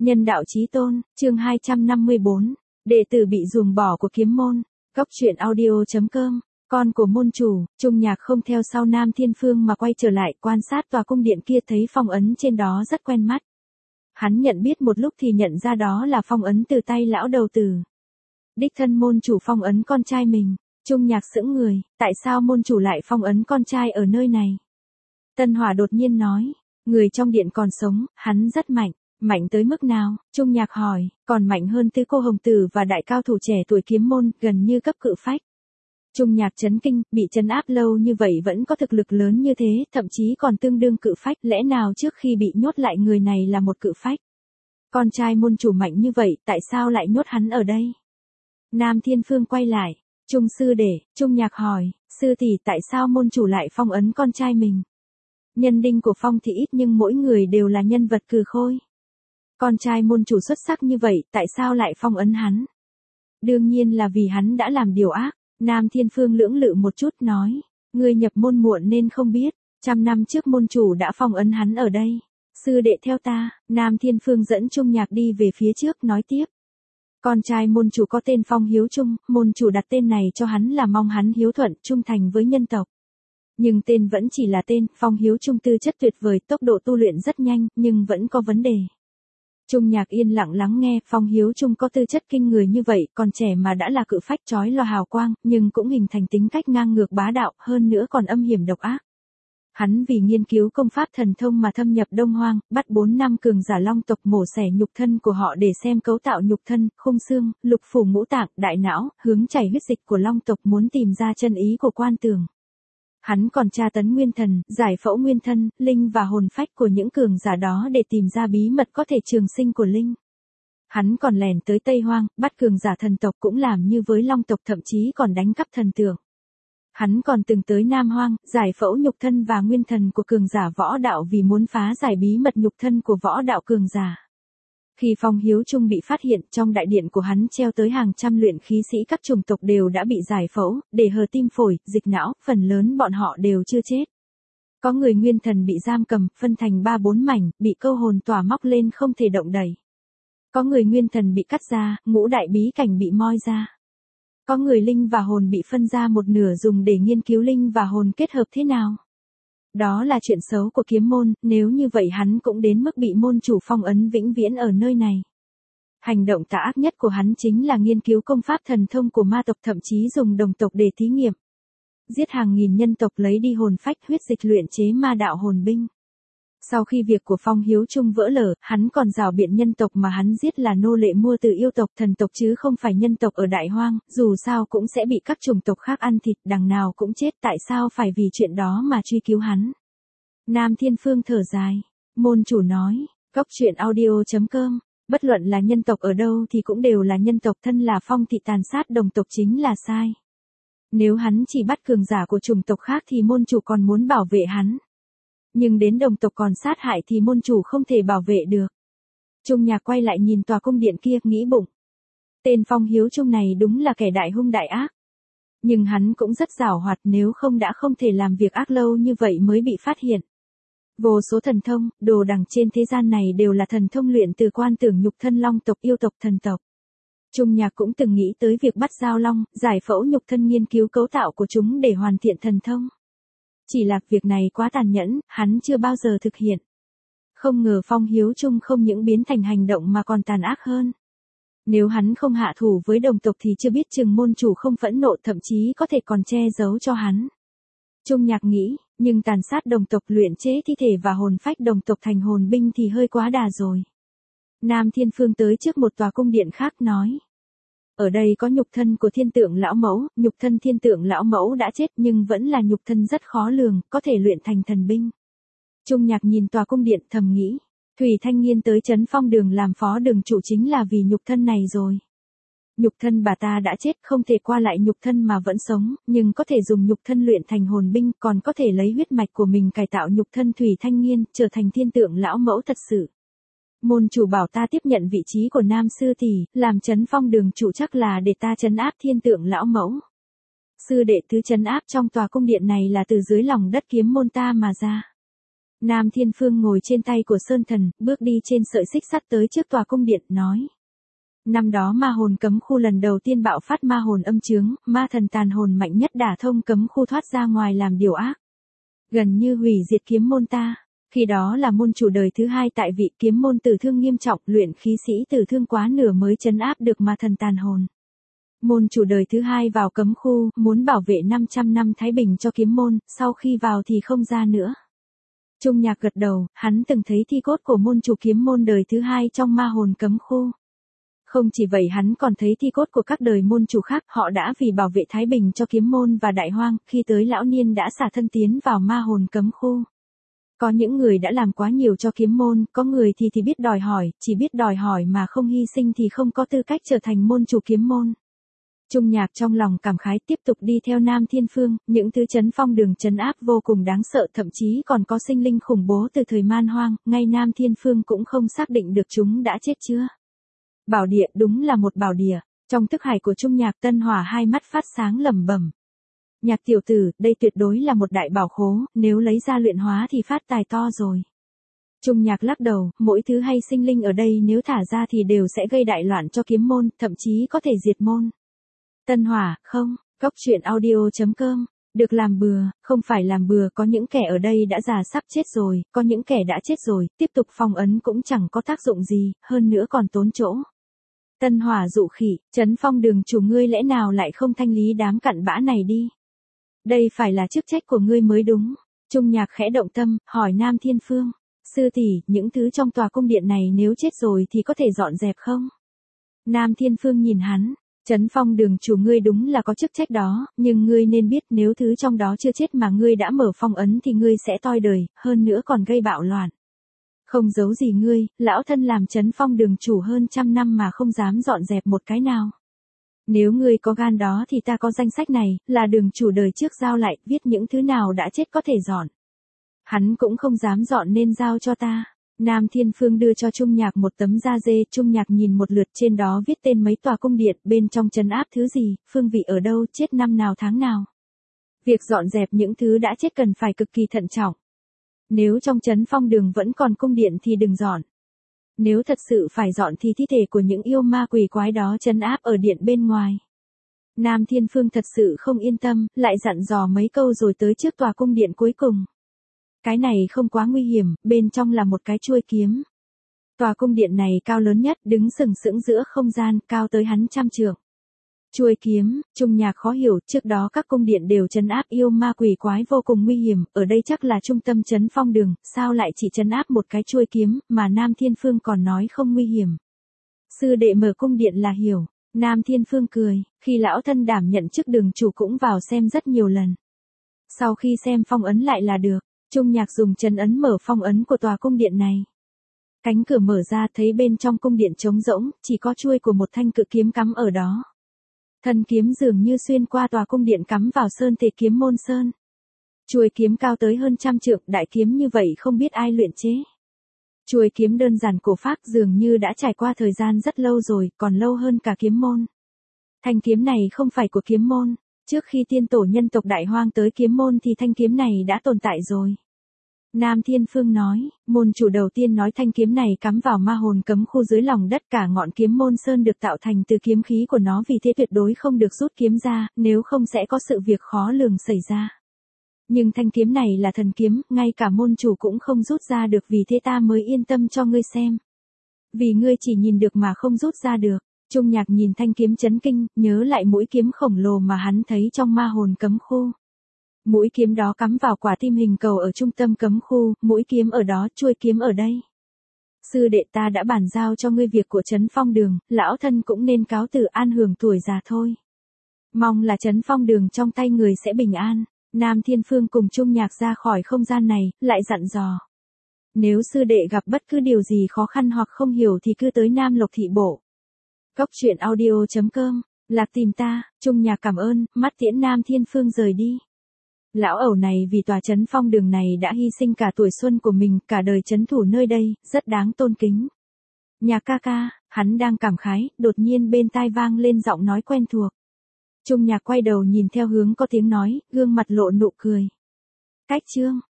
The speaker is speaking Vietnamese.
Nhân đạo chí tôn, chương 254, đệ tử bị ruồng bỏ của kiếm môn. Góc truyện audio.com, con của môn chủ, Trung Nhạc không theo sau Nam Thiên Phương mà quay trở lại quan sát tòa cung điện kia, thấy phong ấn trên đó rất quen mắt. Hắn nhận biết một lúc thì nhận ra đó là phong ấn từ tay lão đầu tử. Đích thân môn chủ phong ấn con trai mình. Trung Nhạc sững người, tại sao môn chủ lại phong ấn con trai ở nơi này? Tân Hỏa đột nhiên nói, người trong điện còn sống, hắn rất mạnh. Mạnh tới mức nào? Trung Nhạc hỏi, còn mạnh hơn Tứ Cô Hồng Tử và đại cao thủ trẻ tuổi kiếm môn, gần như cấp cự phách. Trung Nhạc chấn kinh, bị trấn áp lâu như vậy vẫn có thực lực lớn như thế, thậm chí còn tương đương cự phách, lẽ nào trước khi bị nhốt lại người này là một cự phách? Con trai môn chủ mạnh như vậy, tại sao lại nhốt hắn ở đây? Nam Thiên Phương quay lại, Trung sư đệ, Trung Nhạc hỏi, sư tỷ tại sao môn chủ lại phong ấn con trai mình? Nhân đinh của phong thì ít nhưng mỗi người đều là nhân vật cừ khôi. Con trai môn chủ xuất sắc như vậy, tại sao lại phong ấn hắn? Đương nhiên là vì hắn đã làm điều ác. Nam Thiên Phương lưỡng lự một chút nói, ngươi nhập môn muộn nên không biết, 100 năm trước môn chủ đã phong ấn hắn ở đây. Sư đệ theo ta. Nam Thiên Phương dẫn Trung Nhạc đi về phía trước nói tiếp. Con trai môn chủ có tên Phong Hiếu Trung, môn chủ đặt tên này cho hắn là mong hắn hiếu thuận, trung thành với nhân tộc. Nhưng tên vẫn chỉ là tên, Phong Hiếu Trung tư chất tuyệt vời, tốc độ tu luyện rất nhanh, nhưng vẫn có vấn đề. Trung Nhạc yên lặng lắng nghe, Phong Hiếu Trung có tư chất kinh người như vậy, còn trẻ mà đã là cự phách chói lòa hào quang, nhưng cũng hình thành tính cách ngang ngược bá đạo, hơn nữa còn âm hiểm độc ác. Hắn vì nghiên cứu công pháp thần thông mà thâm nhập Đông Hoang, bắt 4 năm cường giả Long tộc mổ xẻ nhục thân của họ để xem cấu tạo nhục thân, khung xương, lục phủ ngũ tạng, đại não, hướng chảy huyết dịch của Long tộc, muốn tìm ra chân ý của Quan Tường. Hắn còn tra tấn nguyên thần, giải phẫu nguyên thân, linh và hồn phách của những cường giả đó để tìm ra bí mật có thể trường sinh của linh. Hắn còn lẻn tới Tây Hoang, bắt cường giả thần tộc cũng làm như với Long tộc, thậm chí còn đánh cắp thần tượng. Hắn còn từng tới Nam Hoang, giải phẫu nhục thân và nguyên thần của cường giả võ đạo vì muốn phá giải bí mật nhục thân của võ đạo cường giả. Khi Phong Hiếu Trung bị phát hiện, trong đại điện của hắn treo tới hàng trăm luyện khí sĩ các chủng tộc đều đã bị giải phẫu, để hờ tim phổi, dịch não, phần lớn bọn họ đều chưa chết. Có người nguyên thần bị giam cầm, phân thành 3-4 mảnh, bị câu hồn tỏa móc lên không thể động đậy. Có người nguyên thần bị cắt ra, ngũ đại bí cảnh bị moi ra. Có người linh và hồn bị phân ra một nửa dùng để nghiên cứu linh và hồn kết hợp thế nào. Đó là chuyện xấu của kiếm môn, nếu như vậy hắn cũng đến mức bị môn chủ phong ấn vĩnh viễn ở nơi này. Hành động tà ác nhất của hắn chính là nghiên cứu công pháp thần thông của ma tộc, thậm chí dùng đồng tộc để thí nghiệm. Giết hàng nghìn nhân tộc lấy đi hồn phách huyết dịch luyện chế ma đạo hồn binh. Sau khi việc của Phong Hiếu Trung vỡ lở, hắn còn rào biện nhân tộc mà hắn giết là nô lệ mua từ yêu tộc thần tộc chứ không phải nhân tộc ở Đại Hoang, dù sao cũng sẽ bị các chủng tộc khác ăn thịt, đằng nào cũng chết, tại sao phải vì chuyện đó mà truy cứu hắn. Nam Thiên Phương thở dài, môn chủ nói, góc truyện audio.com, bất luận là nhân tộc ở đâu thì cũng đều là nhân tộc, thân là Phong thị tàn sát đồng tộc chính là sai. Nếu hắn chỉ bắt cường giả của chủng tộc khác thì môn chủ còn muốn bảo vệ hắn. Nhưng đến đồng tộc còn sát hại thì môn chủ không thể bảo vệ được. Trung Nhạc quay lại nhìn tòa cung điện kia, nghĩ bụng. Tên Phong Hiếu Trung này đúng là kẻ đại hung đại ác. Nhưng hắn cũng rất giàu hoạt, nếu không đã không thể làm việc ác lâu như vậy mới bị phát hiện. Vô số thần thông, đồ đằng trên thế gian này đều là thần thông luyện từ Quan Tưởng nhục thân Long tộc, yêu tộc, thần tộc. Trung Nhạc cũng từng nghĩ tới việc bắt giao long, giải phẫu nhục thân, nghiên cứu cấu tạo của chúng để hoàn thiện thần thông. Chỉ là việc này quá tàn nhẫn, hắn chưa bao giờ thực hiện. Không ngờ Phong Hiếu Trung không những biến thành hành động mà còn tàn ác hơn. Nếu hắn không hạ thủ với đồng tộc thì chưa biết chừng môn chủ không phẫn nộ, thậm chí có thể còn che giấu cho hắn. Trung Nhạc nghĩ, nhưng tàn sát đồng tộc, luyện chế thi thể và hồn phách đồng tộc thành hồn binh thì hơi quá đà rồi. Nam Thiên Phương tới trước một tòa cung điện khác nói. Ở đây có nhục thân của Thiên Tượng lão mẫu, nhục thân Thiên Tượng lão mẫu đã chết nhưng vẫn là nhục thân rất khó lường, có thể luyện thành thần binh. Trung Nhạc nhìn tòa cung điện thầm nghĩ, Thủy Thanh Nghiên tới Trấn Phong Đường làm phó đường chủ chính là vì nhục thân này rồi. Nhục thân bà ta đã chết, không thể qua lại nhục thân mà vẫn sống, nhưng có thể dùng nhục thân luyện thành hồn binh, còn có thể lấy huyết mạch của mình cải tạo nhục thân Thủy Thanh Nghiên, trở thành Thiên Tượng lão mẫu thật sự. Môn chủ bảo ta tiếp nhận vị trí của Nam sư tỷ, làm Trấn Phong Đường chủ chắc là để ta trấn áp Thiên Tượng lão mẫu. Sư đệ thứ trấn áp trong tòa cung điện này là từ dưới lòng đất kiếm môn ta mà ra. Nam Thiên Phương ngồi trên tay của Sơn Thần, bước đi trên sợi xích sắt tới trước tòa cung điện, nói. Năm đó ma hồn cấm khu lần đầu tiên bạo phát ma hồn âm chướng, ma thần tàn hồn mạnh nhất đả thông cấm khu thoát ra ngoài làm điều ác. Gần như hủy diệt kiếm môn ta. Khi đó là môn chủ đời thứ hai tại vị, kiếm môn tử thương nghiêm trọng, luyện khí sĩ tử thương quá nửa mới trấn áp được ma thần tàn hồn. Môn chủ đời thứ hai vào cấm khu, muốn bảo vệ 500 năm thái bình cho kiếm môn, sau khi vào thì không ra nữa. Trung Nhạc gật đầu, hắn từng thấy thi cốt của môn chủ kiếm môn đời thứ hai trong ma hồn cấm khu. Không chỉ vậy, hắn còn thấy thi cốt của các đời môn chủ khác, họ đã vì bảo vệ thái bình cho kiếm môn và đại hoang, khi tới lão niên đã xả thân tiến vào ma hồn cấm khu. Có những người đã làm quá nhiều cho kiếm môn, có người thì biết đòi hỏi, chỉ biết đòi hỏi mà không hy sinh thì không có tư cách trở thành môn chủ kiếm môn. Trung Nhạc trong lòng cảm khái, tiếp tục đi theo Nam Thiên Phương, những thứ Trấn Phong Đường trấn áp vô cùng đáng sợ, thậm chí còn có sinh linh khủng bố từ thời man hoang, ngay Nam Thiên Phương cũng không xác định được chúng đã chết chưa. Bảo địa đúng là một bảo địa, trong thức hải của Trung Nhạc, Tân Hỏa hai mắt phát sáng lẩm bẩm. Nhạc tiểu tử, đây tuyệt đối là một đại bảo khố, nếu lấy ra luyện hóa thì phát tài to rồi. Trung Nhạc lắc đầu, mỗi thứ hay sinh linh ở đây nếu thả ra thì đều sẽ gây đại loạn cho kiếm môn, thậm chí có thể diệt môn. Tân Hỏa, không, Cốc Truyện Audio.com, được làm bừa, không phải làm bừa, có những kẻ ở đây đã già sắp chết rồi, có những kẻ đã chết rồi, tiếp tục phong ấn cũng chẳng có tác dụng gì, hơn nữa còn tốn chỗ. Tân Hỏa dụ khỉ, Trấn Phong Đường chủ, ngươi lẽ nào lại không thanh lý đám cặn bã này đi? Đây phải là chức trách của ngươi mới đúng. Trung Nhạc khẽ động tâm, hỏi Nam Thiên Phương. Sư tỷ, những thứ trong tòa cung điện này nếu chết rồi thì có thể dọn dẹp không? Nam Thiên Phương nhìn hắn. Trấn Phong Đường chủ, ngươi đúng là có chức trách đó, nhưng ngươi nên biết nếu thứ trong đó chưa chết mà ngươi đã mở phong ấn thì ngươi sẽ toi đời, hơn nữa còn gây bạo loạn. Không giấu gì ngươi, lão thân làm Trấn Phong Đường chủ hơn 100 năm mà không dám dọn dẹp một cái nào. Nếu ngươi có gan đó thì ta có danh sách này, là đường chủ đời trước giao lại, viết những thứ nào đã chết có thể dọn. Hắn cũng không dám dọn nên giao cho ta. Nam Thiên Phương đưa cho Trung Nhạc một tấm da dê, Trung Nhạc nhìn một lượt, trên đó viết tên mấy tòa cung điện, bên trong trấn áp thứ gì, phương vị ở đâu, chết năm nào tháng nào. Việc dọn dẹp những thứ đã chết cần phải cực kỳ thận trọng. Nếu trong Trấn Phong Đường vẫn còn cung điện thì đừng dọn. Nếu thật sự phải dọn thì thi thể của những yêu ma quỷ quái đó trấn áp ở điện bên ngoài. Nam Thiên Phương thật sự không yên tâm, lại dặn dò mấy câu rồi tới trước tòa cung điện cuối cùng. Cái này không quá nguy hiểm, bên trong là một cái chuôi kiếm. Tòa cung điện này cao lớn nhất, đứng sừng sững giữa không gian, cao tới hắn 100 trượng. Chuôi kiếm, Trung Nhạc khó hiểu, trước đó các cung điện đều trấn áp yêu ma quỷ quái vô cùng nguy hiểm, ở đây chắc là trung tâm Trấn Phong Đường, sao lại chỉ trấn áp một cái chuôi kiếm, mà Nam Thiên Phương còn nói không nguy hiểm. Sư đệ mở cung điện là hiểu. Nam Thiên Phương cười, khi lão thân đảm nhận chức đường chủ cũng vào xem rất nhiều lần. Sau khi xem phong ấn lại là được. Trung Nhạc dùng chân ấn mở phong ấn của tòa cung điện này. Cánh cửa mở ra, thấy bên trong cung điện trống rỗng, chỉ có chuôi của một thanh cự kiếm cắm ở đó. Thân kiếm dường như xuyên qua tòa cung điện cắm vào sơn thể kiếm môn sơn. Chuôi kiếm cao tới hơn 100 trượng, đại kiếm như vậy không biết ai luyện chế. Chuôi kiếm đơn giản cổ phác, dường như đã trải qua thời gian rất lâu rồi, còn lâu hơn cả kiếm môn. Thanh kiếm này không phải của kiếm môn. Trước khi tiên tổ nhân tộc Đại Hoang tới kiếm môn thì thanh kiếm này đã tồn tại rồi. Nam Thiên Phương nói, môn chủ đầu tiên nói thanh kiếm này cắm vào ma hồn cấm khu dưới lòng đất, cả ngọn kiếm môn sơn được tạo thành từ kiếm khí của nó, vì thế tuyệt đối không được rút kiếm ra, nếu không sẽ có sự việc khó lường xảy ra. Nhưng thanh kiếm này là thần kiếm, ngay cả môn chủ cũng không rút ra được, vì thế ta mới yên tâm cho ngươi xem. Vì ngươi chỉ nhìn được mà không rút ra được. Trung Nhạc nhìn thanh kiếm chấn kinh, nhớ lại mũi kiếm khổng lồ mà hắn thấy trong ma hồn cấm khu. Mũi kiếm đó cắm vào quả tim hình cầu ở trung tâm cấm khu, mũi kiếm ở đó, chuôi kiếm ở đây. Sư đệ, ta đã bàn giao cho ngươi việc của Trấn Phong Đường, lão thân cũng nên cáo từ an hưởng tuổi già thôi. Mong là Trấn Phong Đường trong tay người sẽ bình an. Nam Thiên Phương cùng Trung Nhạc ra khỏi không gian này, lại dặn dò. Nếu sư đệ gặp bất cứ điều gì khó khăn hoặc không hiểu thì cứ tới Nam Lộc Thị Bộ. Cốc Truyện Audio.com, Lạc tìm ta. Trung Nhạc cảm ơn, mắt tiễn Nam Thiên Phương rời đi. Lão ẩu này vì tòa Trấn Phong Đường này đã hy sinh cả tuổi xuân của mình, cả đời trấn thủ nơi đây, rất đáng tôn kính. Nhạc ca ca, hắn đang cảm khái, đột nhiên bên tai vang lên giọng nói quen thuộc. Trung Nhạc quay đầu nhìn theo hướng có tiếng nói, gương mặt lộ nụ cười. Cách chương